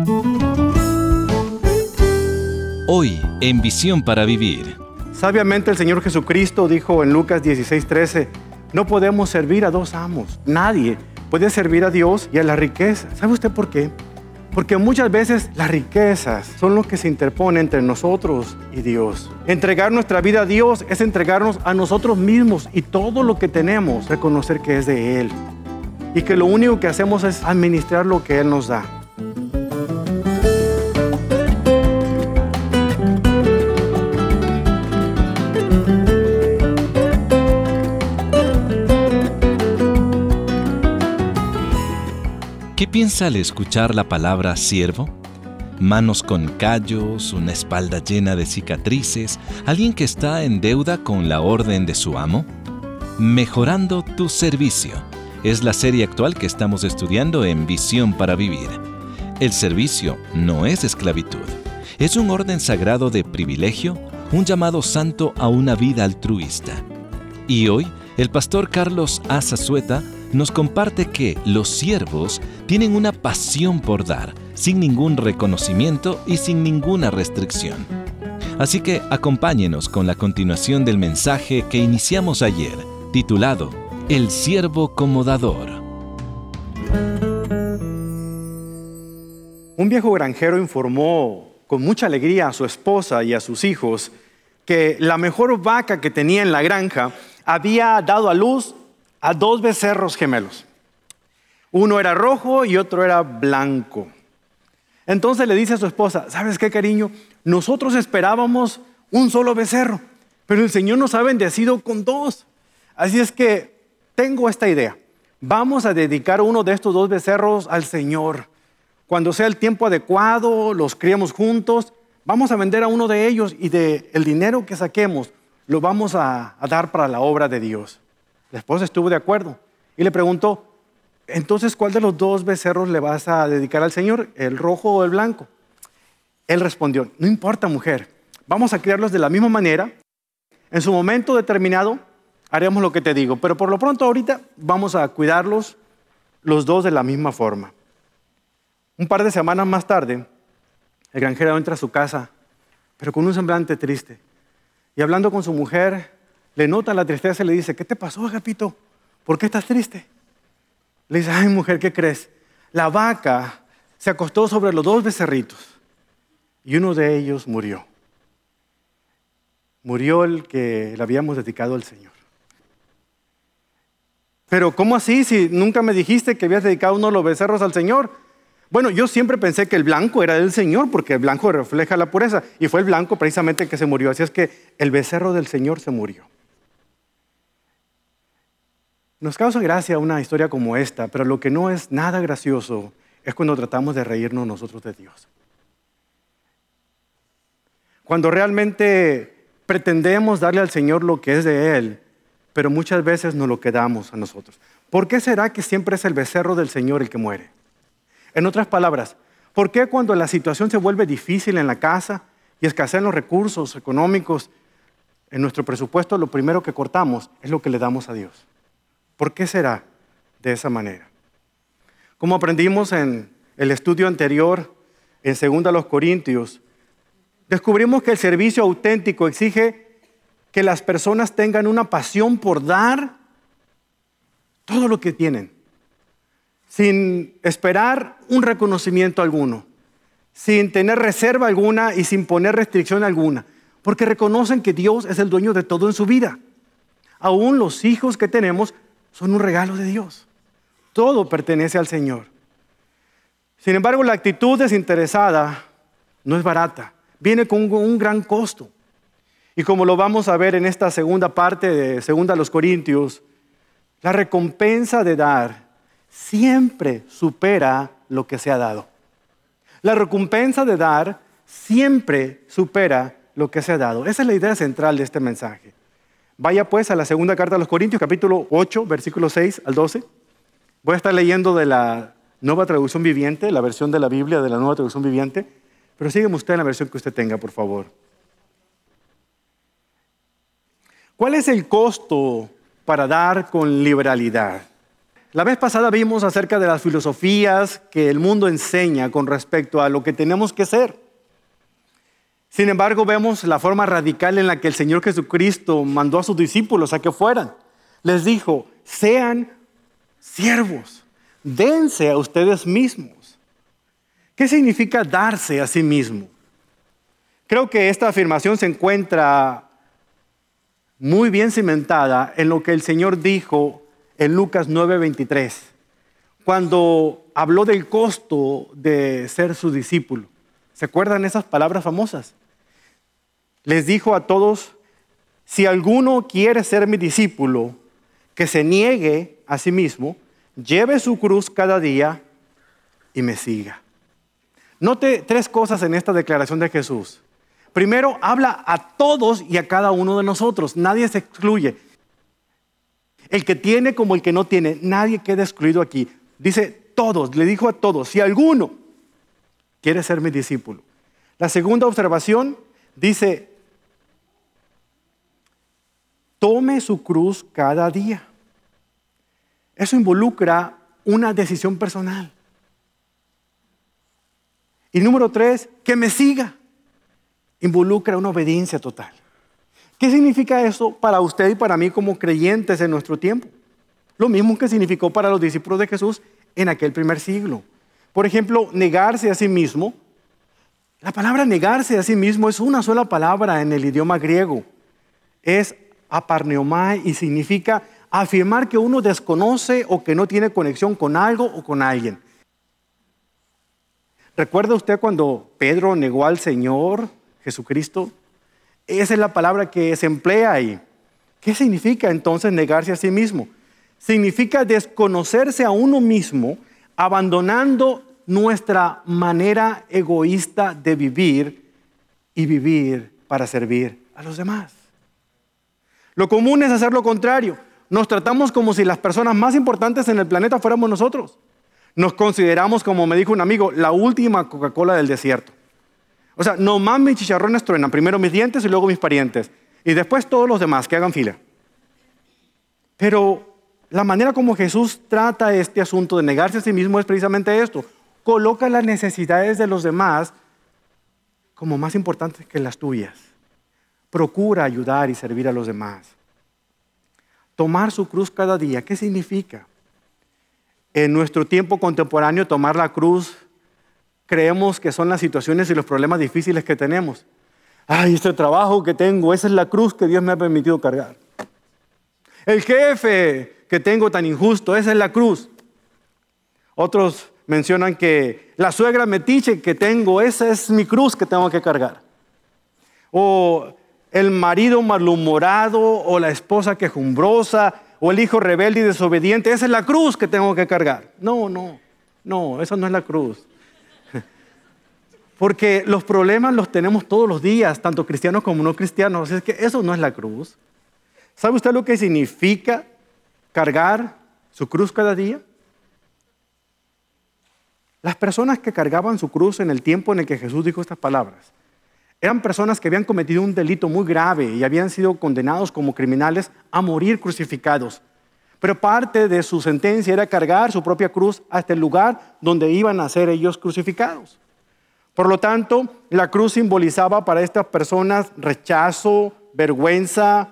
Hoy, en Visión para Vivir. Sabiamente el Señor Jesucristo dijo en Lucas 16:13, no podemos servir a dos amos. Nadie puede servir a Dios y a la riqueza. ¿Sabe usted por qué? Porque muchas veces las riquezas son lo que se interpone entre nosotros y Dios. Entregar nuestra vida a Dios es entregarnos a nosotros mismos y todo lo que tenemos, reconocer que es de Él. Y que lo único que hacemos es administrar lo que Él nos da. ¿Qué piensa al escuchar la palabra siervo? Manos con callos, una espalda llena de cicatrices, alguien que está en deuda con la orden de su amo. Mejorando tu servicio es la serie actual que estamos estudiando en Visión para Vivir. El servicio no es esclavitud, es un orden sagrado de privilegio, un llamado santo a una vida altruista. Y hoy, el pastor Carlos A. Zazueta nos comparte que los siervos tienen una pasión por dar, sin ningún reconocimiento y sin ninguna restricción. Así que acompáñenos con la continuación del mensaje que iniciamos ayer, titulado El siervo como dador. Un viejo granjero informó con mucha alegría a su esposa y a sus hijos que la mejor vaca que tenía en la granja había dado a luz a 2 becerros gemelos. Uno era rojo y otro era blanco. Entonces le dice a su esposa, ¿sabes qué, cariño? Nosotros esperábamos un solo becerro, pero el Señor nos ha bendecido con 2. Así es que tengo esta idea. Vamos a dedicar uno de estos 2 becerros al Señor. Cuando sea el tiempo adecuado, los criamos juntos, vamos a vender a uno de ellos y el dinero que saquemos lo vamos a dar para la obra de Dios. La esposa estuvo de acuerdo y le preguntó, entonces, ¿cuál de los 2 becerros le vas a dedicar al Señor? ¿El rojo o el blanco? Él respondió, no importa, mujer, vamos a criarlos de la misma manera. En su momento determinado haremos lo que te digo, pero por lo pronto ahorita vamos a cuidarlos los 2 de la misma forma. Un par de semanas más tarde, el granjero entra a su casa, pero con un semblante triste. Y hablando con su mujer, le nota la tristeza y le dice, ¿qué te pasó, Agapito? ¿Por qué estás triste? Le dice, ay, mujer, ¿qué crees? La vaca se acostó sobre los 2 becerritos y uno de ellos murió. Murió el que le habíamos dedicado al Señor. Pero ¿cómo así? Si nunca me dijiste que habías dedicado uno de los becerros al Señor. Bueno, yo siempre pensé que el blanco era del Señor porque el blanco refleja la pureza y fue el blanco precisamente el que se murió. Así es que el becerro del Señor se murió. Nos causa gracia una historia como esta, pero lo que no es nada gracioso es cuando tratamos de reírnos nosotros de Dios. Cuando realmente pretendemos darle al Señor lo que es de Él, pero muchas veces nos lo quedamos a nosotros. ¿Por qué será que siempre es el becerro del Señor el que muere? En otras palabras, ¿por qué cuando la situación se vuelve difícil en la casa y escasean los recursos económicos en nuestro presupuesto, lo primero que cortamos es lo que le damos a Dios? ¿Por qué será de esa manera? Como aprendimos en el estudio anterior, en 2 Corintios, descubrimos que el servicio auténtico exige que las personas tengan una pasión por dar todo lo que tienen, sin esperar un reconocimiento alguno, sin tener reserva alguna y sin poner restricción alguna, porque reconocen que Dios es el dueño de todo en su vida. Aún los hijos que tenemos son un regalo de Dios. Todo pertenece al Señor. Sin embargo, la actitud desinteresada no es barata. Viene con un gran costo. Y como lo vamos a ver en esta segunda parte de 2 Corintios, la recompensa de dar siempre supera lo que se ha dado. La recompensa de dar siempre supera lo que se ha dado. Esa es la idea central de este mensaje. Vaya pues a la segunda carta a los Corintios, capítulo 8, versículos 6 al 12. Voy a estar leyendo de la Nueva Traducción Viviente, la versión de la Biblia de la Nueva Traducción Viviente, pero sígueme usted en la versión que usted tenga, por favor. ¿Cuál es el costo para dar con liberalidad? La vez pasada vimos acerca de las filosofías que el mundo enseña con respecto a lo que tenemos que ser. Sin embargo, vemos la forma radical en la que el Señor Jesucristo mandó a sus discípulos a que fueran. Les dijo, sean siervos, dense a ustedes mismos. ¿Qué significa darse a sí mismo? Creo que esta afirmación se encuentra muy bien cimentada en lo que el Señor dijo en Lucas 9:23, cuando habló del costo de ser su discípulo. ¿Se acuerdan esas palabras famosas? Les dijo a todos, si alguno quiere ser mi discípulo, que se niegue a sí mismo, lleve su cruz cada día y me siga. Note tres cosas en esta declaración de Jesús. Primero, habla a todos y a cada uno de nosotros. Nadie se excluye. El que tiene como el que no tiene, nadie queda excluido aquí. Dice todos, le dijo a todos, si alguno quiere ser mi discípulo. La segunda observación dice, tome su cruz cada día. Eso involucra una decisión personal. Y número 3, que me siga. Involucra una obediencia total. ¿Qué significa eso para usted y para mí como creyentes en nuestro tiempo? Lo mismo que significó para los discípulos de Jesús en aquel primer siglo. Por ejemplo, negarse a sí mismo. La palabra negarse a sí mismo es una sola palabra en el idioma griego. Es aparneomai y significa afirmar que uno desconoce o que no tiene conexión con algo o con alguien. ¿Recuerda usted cuando Pedro negó al Señor Jesucristo? Esa es la palabra que se emplea ahí. ¿Qué significa entonces negarse a sí mismo? Significa desconocerse a uno mismo, abandonando nuestra manera egoísta de vivir y vivir para servir a los demás. Lo común es hacer lo contrario. Nos tratamos como si las personas más importantes en el planeta fuéramos nosotros. Nos consideramos, como me dijo un amigo, la última Coca-Cola del desierto. O sea, nomás mis chicharrones truenan, primero mis dientes y luego mis parientes. Y después todos los demás que hagan fila. Pero la manera como Jesús trata este asunto de negarse a sí mismo es precisamente esto. Coloca las necesidades de los demás como más importantes que las tuyas. Procura ayudar y servir a los demás. Tomar su cruz cada día, ¿qué significa? En nuestro tiempo contemporáneo, tomar la cruz, creemos que son las situaciones y los problemas difíciles que tenemos. Ay, este trabajo que tengo, esa es la cruz que Dios me ha permitido cargar. El jefe que tengo tan injusto, esa es la cruz. Otros mencionan que la suegra metiche que tengo, esa es mi cruz que tengo que cargar. O el marido malhumorado, o la esposa quejumbrosa, o el hijo rebelde y desobediente, esa es la cruz que tengo que cargar. No, esa no es la cruz. Porque los problemas los tenemos todos los días, tanto cristianos como no cristianos. Es que eso no es la cruz. ¿Sabe usted lo que significa cargar su cruz cada día? Las personas que cargaban su cruz en el tiempo en el que Jesús dijo estas palabras, eran personas que habían cometido un delito muy grave y habían sido condenados como criminales a morir crucificados. Pero parte de su sentencia era cargar su propia cruz hasta el lugar donde iban a ser ellos crucificados. Por lo tanto, la cruz simbolizaba para estas personas rechazo, vergüenza,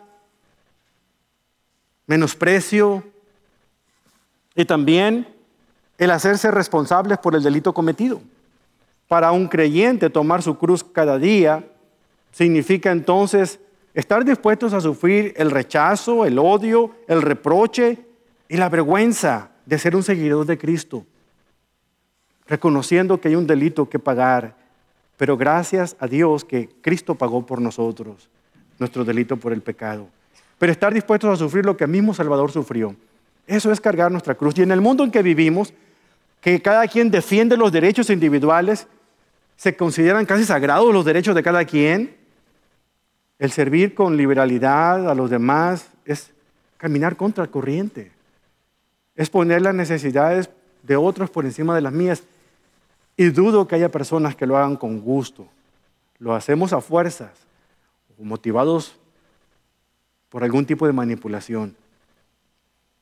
menosprecio y también el hacerse responsables por el delito cometido. Para un creyente, tomar su cruz cada día significa entonces estar dispuestos a sufrir el rechazo, el odio, el reproche y la vergüenza de ser un seguidor de Cristo, reconociendo que hay un delito que pagar, pero gracias a Dios que Cristo pagó por nosotros nuestro delito por el pecado. Pero estar dispuestos a sufrir lo que el mismo Salvador sufrió, eso es cargar nuestra cruz. Y en el mundo en que vivimos, que cada quien defiende los derechos individuales, se consideran casi sagrados los derechos de cada quien. El servir con liberalidad a los demás es caminar contra corriente. Es poner las necesidades de otros por encima de las mías. Y dudo que haya personas que lo hagan con gusto. Lo hacemos a fuerzas, o motivados por algún tipo de manipulación.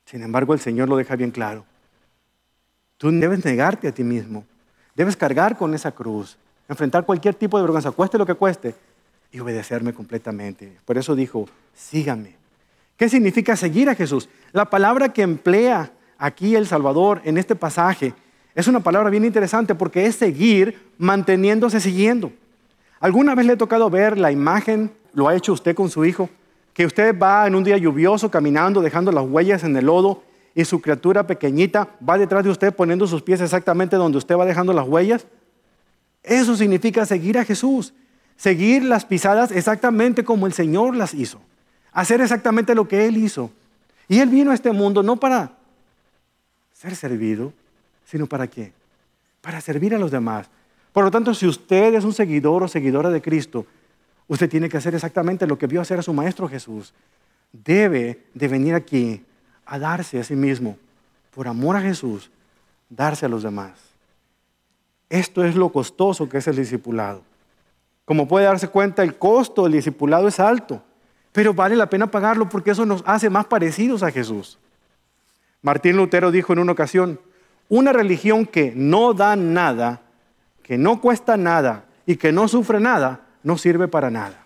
Sin embargo, el Señor lo deja bien claro. Tú debes negarte a ti mismo. Debes cargar con esa cruz, enfrentar cualquier tipo de vergüenza, cueste lo que cueste, y obedecerme completamente. Por eso dijo, síganme. ¿Qué significa seguir a Jesús? La palabra que emplea aquí el Salvador en este pasaje es una palabra bien interesante porque es seguir manteniéndose siguiendo. ¿Alguna vez le ha tocado ver la imagen, lo ha hecho usted con su hijo, que usted va en un día lluvioso caminando, dejando las huellas en el lodo y su criatura pequeñita va detrás de usted poniendo sus pies exactamente donde usted va dejando las huellas? Eso significa seguir a Jesús, seguir las pisadas exactamente como el Señor las hizo, hacer exactamente lo que Él hizo. Y Él vino a este mundo no para ser servido, sino ¿para qué? Para servir a los demás. Por lo tanto, si usted es un seguidor o seguidora de Cristo, usted tiene que hacer exactamente lo que vio hacer a su Maestro Jesús. Debe de venir aquí a darse a sí mismo, por amor a Jesús, darse a los demás. Esto es lo costoso que es el discipulado. Como puede darse cuenta, el costo del discipulado es alto, pero vale la pena pagarlo porque eso nos hace más parecidos a Jesús. Martín Lutero dijo en una ocasión, una religión que no da nada, que no cuesta nada y que no sufre nada, no sirve para nada.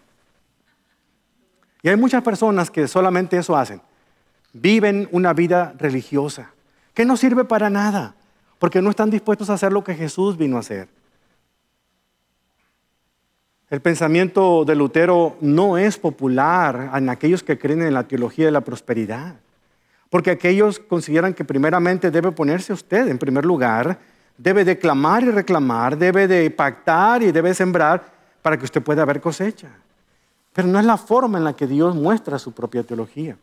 Y hay muchas personas que solamente eso hacen. Viven una vida religiosa que no sirve para nada porque no están dispuestos a hacer lo que Jesús vino a hacer. El pensamiento de Lutero no es popular en aquellos que creen en la teología de la prosperidad, porque aquellos consideran que primeramente debe ponerse usted en primer lugar, debe de clamar y reclamar, debe de pactar y debe sembrar para que usted pueda ver cosecha. Pero no es la forma en la que Dios muestra su propia teología.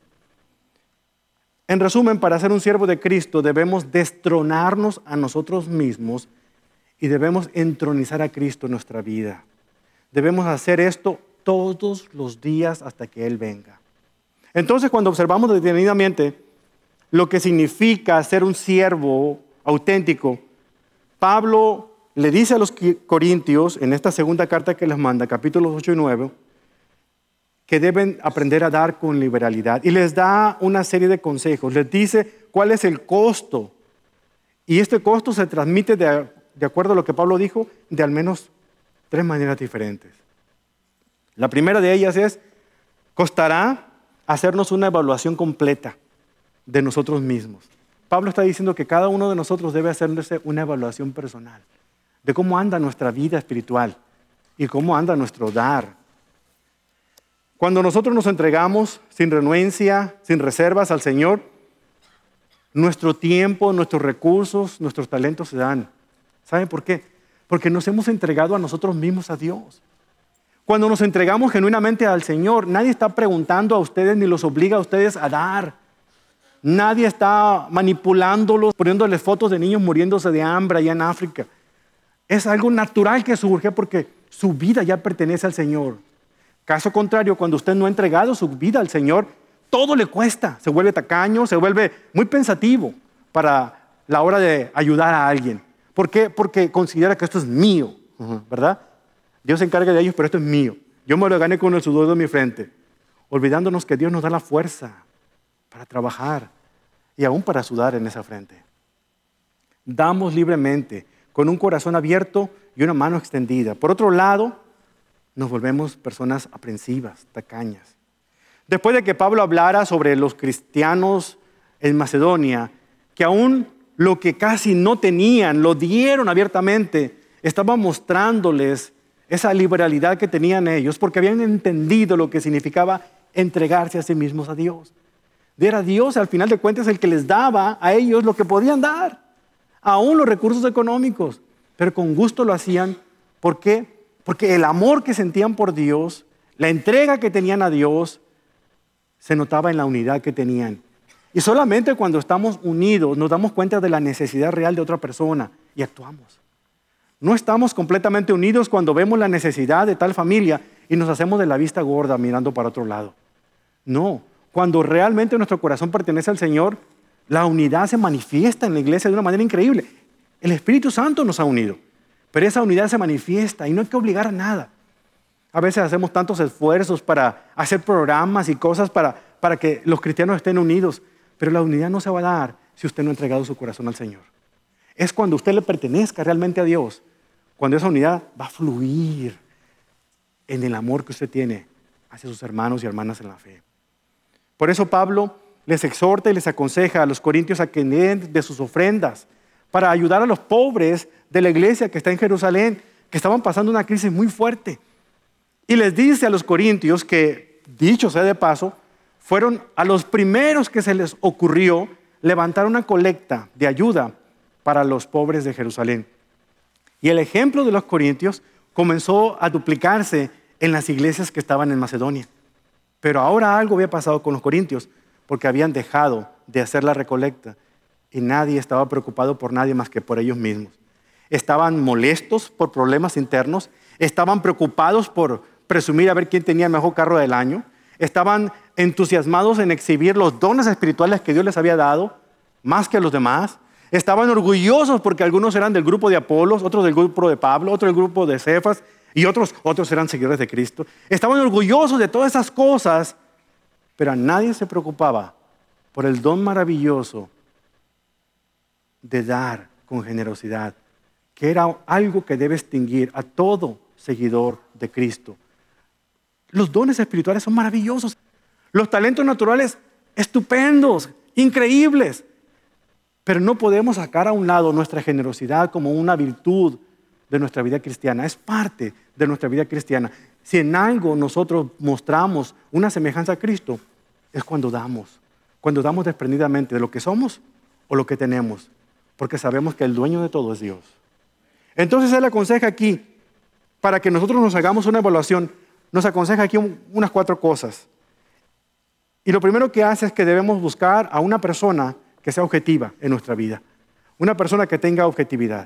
En resumen, para ser un siervo de Cristo debemos destronarnos a nosotros mismos y debemos entronizar a Cristo en nuestra vida. Debemos hacer esto todos los días hasta que Él venga. Entonces, cuando observamos detenidamente lo que significa ser un siervo auténtico, Pablo le dice a los corintios, en esta segunda carta que les manda, capítulos 8 y 9, que deben aprender a dar con liberalidad. Y les da una serie de consejos. Les dice cuál es el costo. Y este costo se transmite, de acuerdo a lo que Pablo dijo, de al menos 3 maneras diferentes. La primera de ellas es, costará hacernos una evaluación completa de nosotros mismos. Pablo está diciendo que cada uno de nosotros debe hacerse una evaluación personal de cómo anda nuestra vida espiritual y cómo anda nuestro dar. Cuando nosotros nos entregamos sin renuencia, sin reservas al Señor, nuestro tiempo, nuestros recursos, nuestros talentos se dan. ¿Saben por qué? Porque nos hemos entregado a nosotros mismos a Dios. Cuando nos entregamos genuinamente al Señor, nadie está preguntando a ustedes ni los obliga a ustedes a dar. Nadie está manipulándolos, poniéndoles fotos de niños muriéndose de hambre allá en África. Es algo natural que surge porque su vida ya pertenece al Señor. Caso contrario, cuando usted no ha entregado su vida al Señor, todo le cuesta. Se vuelve tacaño, se vuelve muy pensativo para la hora de ayudar a alguien. ¿Por qué? Porque considera que esto es mío, ¿verdad? Dios se encarga de ellos, pero esto es mío. Yo me lo gané con el sudor de mi frente. Olvidándonos que Dios nos da la fuerza para trabajar y aún para sudar en esa frente. Damos libremente, con un corazón abierto y una mano extendida. Por otro lado, nos volvemos personas aprensivas, tacañas. Después de que Pablo hablara sobre los cristianos en Macedonia, que aún lo que casi no tenían, lo dieron abiertamente, estaba mostrándoles esa liberalidad que tenían ellos, porque habían entendido lo que significaba entregarse a sí mismos a Dios. Era Dios, al final de cuentas, el que les daba a ellos lo que podían dar, aún los recursos económicos, pero con gusto lo hacían. ¿Por qué? Porque el amor que sentían por Dios, la entrega que tenían a Dios, se notaba en la unidad que tenían. Y solamente cuando estamos unidos nos damos cuenta de la necesidad real de otra persona y actuamos. No estamos completamente unidos cuando vemos la necesidad de tal familia y nos hacemos de la vista gorda mirando para otro lado. No, cuando realmente nuestro corazón pertenece al Señor, la unidad se manifiesta en la iglesia de una manera increíble. El Espíritu Santo nos ha unido, pero esa unidad se manifiesta y no hay que obligar a nada. A veces hacemos tantos esfuerzos para hacer programas y cosas para que los cristianos estén unidos, Pero la unidad no se va a dar si usted no ha entregado su corazón al Señor. Es cuando usted le pertenezca realmente a Dios, cuando esa unidad va a fluir en el amor que usted tiene hacia sus hermanos y hermanas en la fe. Por eso Pablo les exhorta y les aconseja a los corintios a que den de sus ofrendas para ayudar a los pobres de la iglesia que está en Jerusalén, que estaban pasando una crisis muy fuerte. Y les dice a los corintios que, dicho sea de paso, fueron a los primeros que se les ocurrió levantar una colecta de ayuda para los pobres de Jerusalén. Y el ejemplo de los corintios comenzó a duplicarse en las iglesias que estaban en Macedonia. Pero ahora algo había pasado con los corintios, porque habían dejado de hacer la recolecta y nadie estaba preocupado por nadie más que por ellos mismos. Estaban molestos por problemas internos, estaban preocupados por presumir a ver quién tenía el mejor carro del año, estaban entusiasmados en exhibir los dones espirituales que Dios les había dado, más que a los demás. Estaban orgullosos porque algunos eran del grupo de Apolos, otros del grupo de Pablo, otros del grupo de Cefas y otros eran seguidores de Cristo. Estaban orgullosos de todas esas cosas, pero a nadie se preocupaba por el don maravilloso de dar con generosidad, que era algo que debe extinguir a todo seguidor de Cristo. Los dones espirituales son maravillosos. Los talentos naturales, estupendos, increíbles. Pero no podemos sacar a un lado nuestra generosidad como una virtud de nuestra vida cristiana. Es parte de nuestra vida cristiana. Si en algo nosotros mostramos una semejanza a Cristo, es cuando damos desprendidamente de lo que somos o lo que tenemos, porque sabemos que el dueño de todo es Dios. Entonces Él aconseja aquí, para que nosotros nos hagamos una evaluación, nos aconseja aquí unas 4 cosas. Y lo primero que hace es que debemos buscar a una persona que sea objetiva en nuestra vida. Una persona que tenga objetividad.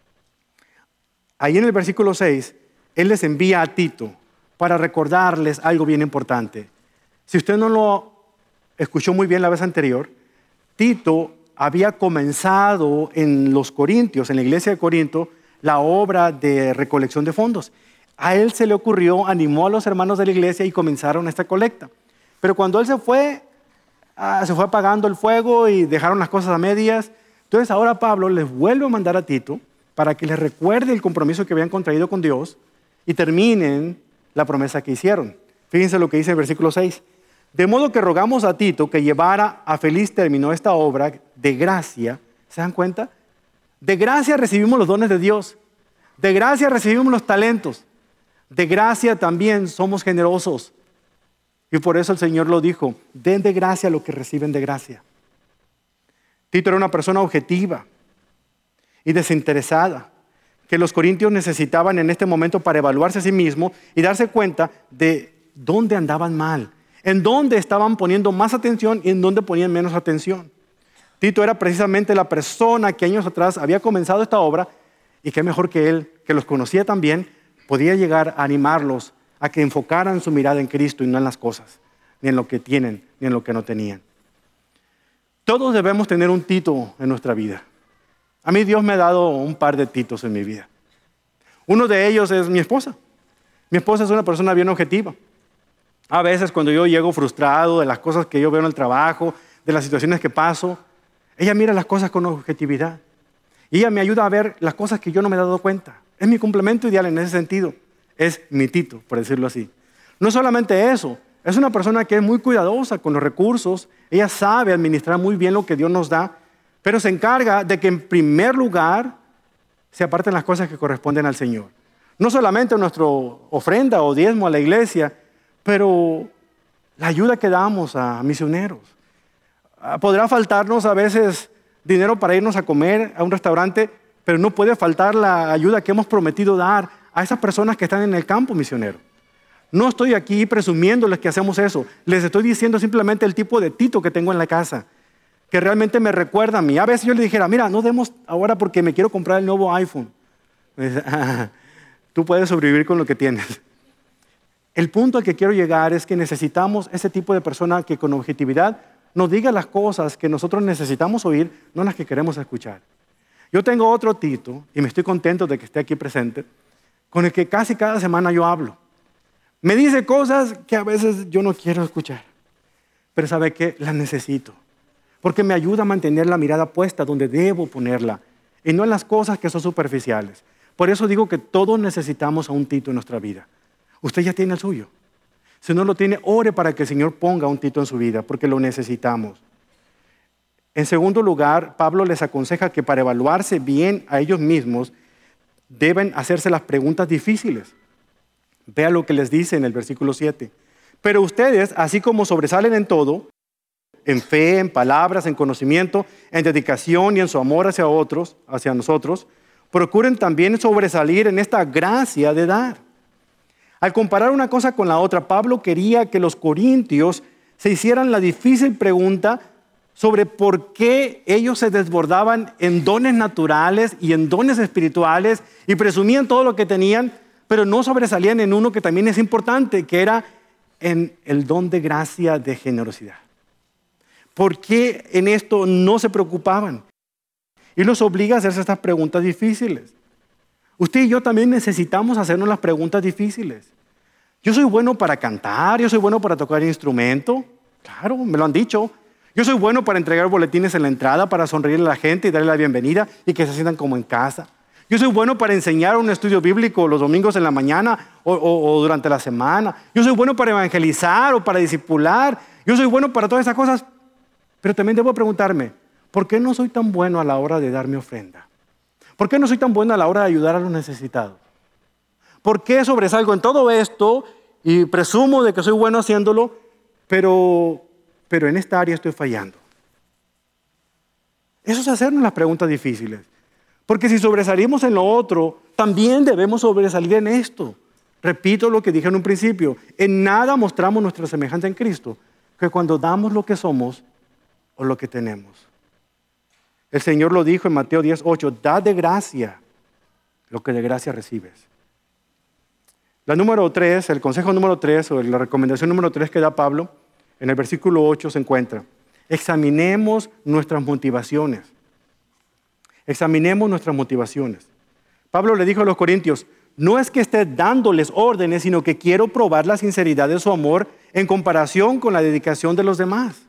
Ahí en el versículo 6, Él les envía a Tito para recordarles algo bien importante. Si usted no lo escuchó muy bien la vez anterior, Tito había comenzado en los Corintios, en la iglesia de Corinto, la obra de recolección de fondos. A él se le ocurrió, animó a los hermanos de la iglesia y comenzaron esta colecta. Pero cuando él se fue apagando el fuego y dejaron las cosas a medias. Entonces ahora Pablo les vuelve a mandar a Tito para que les recuerde el compromiso que habían contraído con Dios y terminen la promesa que hicieron. Fíjense lo que dice el versículo 6. De modo que rogamos a Tito que llevara a feliz término esta obra de gracia. ¿Se dan cuenta? De gracia recibimos los dones de Dios. De gracia recibimos los talentos. De gracia también somos generosos. Y por eso el Señor lo dijo, den de gracia lo que reciben de gracia. Tito era una persona objetiva y desinteresada, que los corintios necesitaban en este momento para evaluarse a sí mismos y darse cuenta de dónde andaban mal, en dónde estaban poniendo más atención y en dónde ponían menos atención. Tito era precisamente la persona que años atrás había comenzado esta obra y qué mejor que él, que los conocía también, podía llegar a animarlos a que enfocaran su mirada en Cristo y no en las cosas, ni en lo que tienen, ni en lo que no tenían. Todos debemos tener un Tito en nuestra vida. A mí Dios me ha dado un par de Titos en mi vida. Uno de ellos es mi esposa. Mi esposa es una persona bien objetiva. A veces cuando yo llego frustrado de las cosas que yo veo en el trabajo, de las situaciones que paso, ella mira las cosas con objetividad. Y ella me ayuda a ver las cosas que yo no me he dado cuenta. Es mi complemento ideal en ese sentido. Es mi Tito, por decirlo así. No solamente eso, es una persona que es muy cuidadosa con los recursos. Ella sabe administrar muy bien lo que Dios nos da, pero se encarga de que en primer lugar se aparten las cosas que corresponden al Señor. No solamente nuestra ofrenda o diezmo a la iglesia, pero la ayuda que damos a misioneros. Podrá faltarnos a veces dinero para irnos a comer a un restaurante, pero no puede faltar la ayuda que hemos prometido dar a esas personas que están en el campo misionero. No estoy aquí presumiéndoles que hacemos eso. Les estoy diciendo simplemente el tipo de Tito que tengo en la casa, que realmente me recuerda a mí. A veces yo le dijera, mira, no demos ahora porque me quiero comprar el nuevo iPhone. Tú puedes sobrevivir con lo que tienes. El punto al que quiero llegar es que necesitamos ese tipo de persona que con objetividad nos diga las cosas que nosotros necesitamos oír, no las que queremos escuchar. Yo tengo otro Tito, y me estoy contento de que esté aquí presente, con el que casi cada semana yo hablo. Me dice cosas que a veces yo no quiero escuchar, pero ¿sabe qué? Las necesito. porque me ayuda a mantener la mirada puesta donde debo ponerla y no en las cosas que son superficiales. Por eso digo que todos necesitamos a un Tito en nuestra vida. Usted ya tiene el suyo. Si no lo tiene, ore para que el Señor ponga un Tito en su vida, porque lo necesitamos. En segundo lugar, Pablo les aconseja que para evaluarse bien a ellos mismos, deben hacerse las preguntas difíciles. Vea lo que les dice en el versículo 7. Pero ustedes, así como sobresalen en todo, en fe, en palabras, en conocimiento, en dedicación y en su amor hacia otros, hacia nosotros, procuren también sobresalir en esta gracia de dar. Al comparar una cosa con la otra, Pablo quería que los corintios se hicieran la difícil pregunta sobre por qué ellos se desbordaban en dones naturales y en dones espirituales y presumían todo lo que tenían, pero no sobresalían en uno que también es importante, que era en el don de gracia de generosidad. ¿Por qué en esto no se preocupaban? Y los obliga a hacerse estas preguntas difíciles. Usted y yo también necesitamos hacernos las preguntas difíciles. Yo soy bueno para cantar, yo soy bueno para tocar instrumento. Claro, me lo han dicho. Yo soy bueno para entregar boletines en la entrada, para sonreírle a la gente y darle la bienvenida y que se sientan como en casa. Yo soy bueno para enseñar un estudio bíblico los domingos en la mañana o durante la semana. Yo soy bueno para evangelizar o para discipular. Yo soy bueno para todas esas cosas. Pero también debo preguntarme, ¿por qué no soy tan bueno a la hora de dar mi ofrenda? ¿Por qué no soy tan bueno a la hora de ayudar a los necesitados? ¿Por qué sobresalgo en todo esto y presumo de que soy bueno haciéndolo, pero en esta área estoy fallando? Eso es hacernos las preguntas difíciles. Porque si sobresalimos en lo otro, también debemos sobresalir en esto. Repito lo que dije en un principio. En nada mostramos nuestra semejanza en Cristo, que cuando damos lo que somos o lo que tenemos. El Señor lo dijo en Mateo 10:8, da de gracia lo que de gracia recibes. La número 3, el consejo número 3, o la recomendación número 3 que da Pablo, en el versículo 8 se encuentra: examinemos nuestras motivaciones. Examinemos nuestras motivaciones. Pablo le dijo a los corintios, no es que esté dándoles órdenes, sino que quiero probar la sinceridad de su amor en comparación con la dedicación de los demás.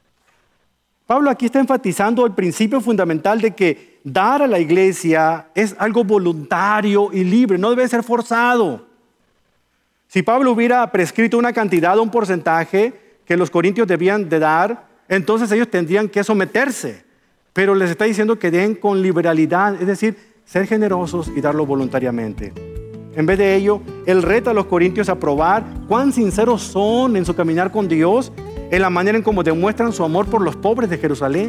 Pablo aquí está enfatizando el principio fundamental de que dar a la iglesia es algo voluntario y libre, no debe ser forzado. Si Pablo hubiera prescrito una cantidad o un porcentaje que los corintios debían de dar, entonces ellos tendrían que someterse. Pero les está diciendo que den con liberalidad, es decir, ser generosos y darlo voluntariamente. En vez de ello, él reta a los corintios a probar cuán sinceros son en su caminar con Dios, en la manera en cómo demuestran su amor por los pobres de Jerusalén.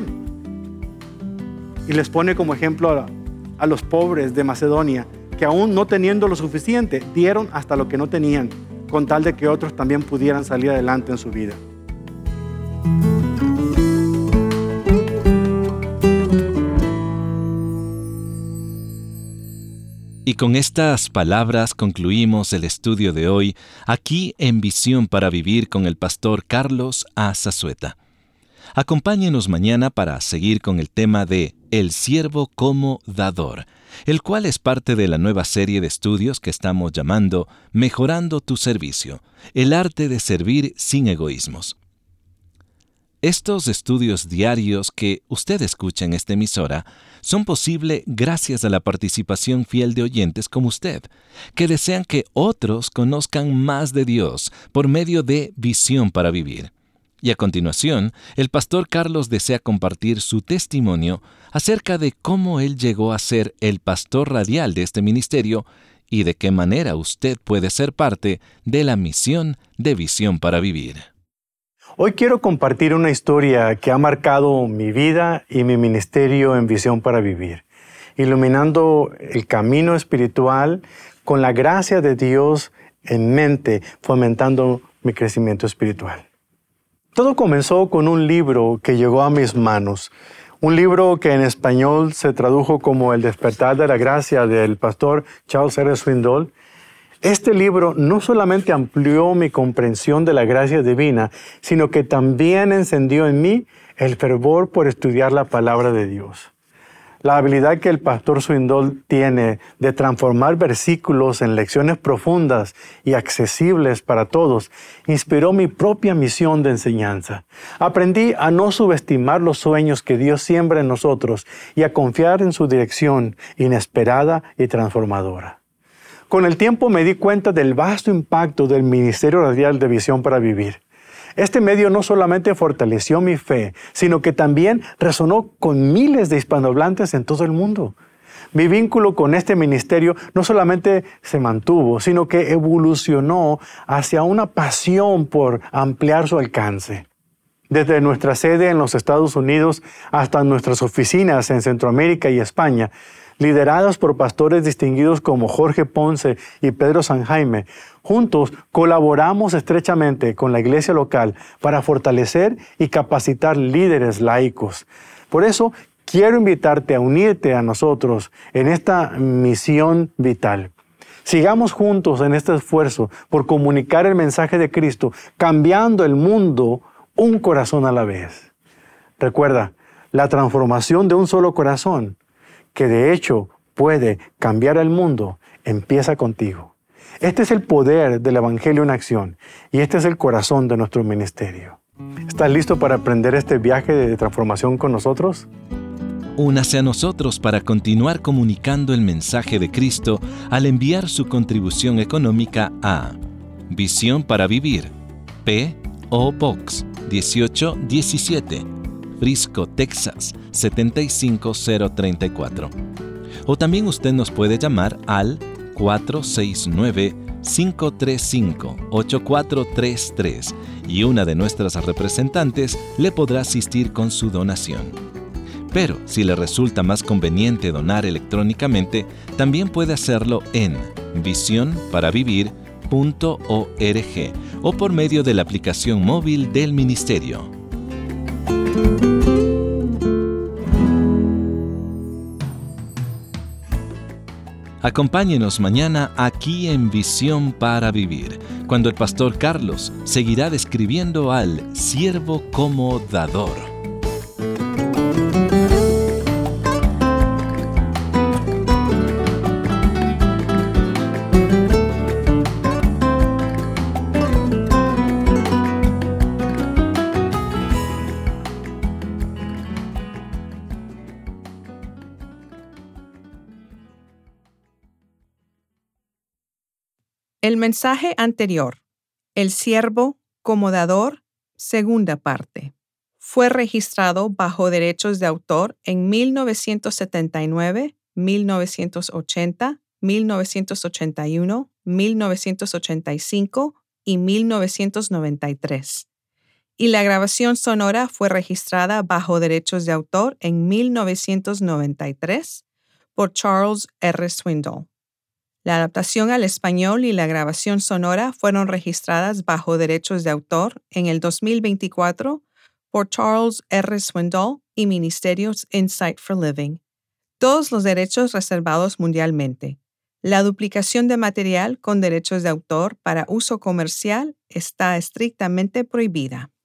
Y les pone como ejemplo a los pobres de Macedonia, que aún no teniendo lo suficiente, dieron hasta lo que no tenían, con tal de que otros también pudieran salir adelante en su vida. Y con estas palabras concluimos el estudio de hoy, aquí en Visión para Vivir con el pastor Carlos A. Zazueta. Acompáñenos mañana para seguir con el tema de El siervo como dador, el cual es parte de la nueva serie de estudios que estamos llamando Mejorando tu servicio, el arte de servir sin egoísmos. Estos estudios diarios que usted escucha en esta emisora son posibles gracias a la participación fiel de oyentes como usted, que desean que otros conozcan más de Dios por medio de Visión para Vivir. Y a continuación, el pastor Carlos desea compartir su testimonio acerca de cómo él llegó a ser el pastor radial de este ministerio y de qué manera usted puede ser parte de la misión de Visión para Vivir. Hoy quiero compartir una historia que ha marcado mi vida y mi ministerio en Visión para Vivir, iluminando el camino espiritual con la gracia de Dios en mente, fomentando mi crecimiento espiritual. Todo comenzó con un libro que llegó a mis manos, un libro que en español se tradujo como El despertar de la gracia del pastor Charles R. Swindoll. Este libro no solamente amplió mi comprensión de la gracia divina, sino que también encendió en mí el fervor por estudiar la palabra de Dios. La habilidad que el pastor Swindoll tiene de transformar versículos en lecciones profundas y accesibles para todos inspiró mi propia misión de enseñanza. Aprendí a no subestimar los sueños que Dios siembra en nosotros y a confiar en su dirección inesperada y transformadora. Con el tiempo me di cuenta del vasto impacto del Ministerio Radial de Visión para Vivir. Este medio no solamente fortaleció mi fe, sino que también resonó con miles de hispanohablantes en todo el mundo. Mi vínculo con este ministerio no solamente se mantuvo, sino que evolucionó hacia una pasión por ampliar su alcance. Desde nuestra sede en los Estados Unidos hasta nuestras oficinas en Centroamérica y España, lideradas por pastores distinguidos como Jorge Ponce y Pedro San Jaime, juntos colaboramos estrechamente con la iglesia local para fortalecer y capacitar líderes laicos. Por eso, quiero invitarte a unirte a nosotros en esta misión vital. Sigamos juntos en este esfuerzo por comunicar el mensaje de Cristo, cambiando el mundo un corazón a la vez. Recuerda, la transformación de un solo corazón, que de hecho puede cambiar el mundo, empieza contigo. Este es el poder del Evangelio en acción y este es el corazón de nuestro ministerio. ¿Estás listo para aprender este viaje de transformación con nosotros? Únase a nosotros para continuar comunicando el mensaje de Cristo al enviar su contribución económica a Visión para Vivir, P.O. Box 1817, Frisco, Texas 75034. O también usted nos puede llamar al 469-535-8433 y una de nuestras representantes le podrá asistir con su donación. Pero si le resulta más conveniente donar electrónicamente, también puede hacerlo en visionparavivir.org o por medio de la aplicación móvil del ministerio. Acompáñenos mañana aquí en Visión para Vivir, cuando el pastor Carlos seguirá describiendo al siervo como dador. El mensaje anterior, el siervo como dador, segunda parte, fue registrado bajo derechos de autor en 1979, 1980, 1981, 1985 y 1993. Y la grabación sonora fue registrada bajo derechos de autor en 1993 por Charles R. Swindoll. La adaptación al español y la grabación sonora fueron registradas bajo derechos de autor en el 2024 por Charles R. Swindoll y Ministerios Insight for Living. Todos los derechos reservados mundialmente. La duplicación de material con derechos de autor para uso comercial está estrictamente prohibida.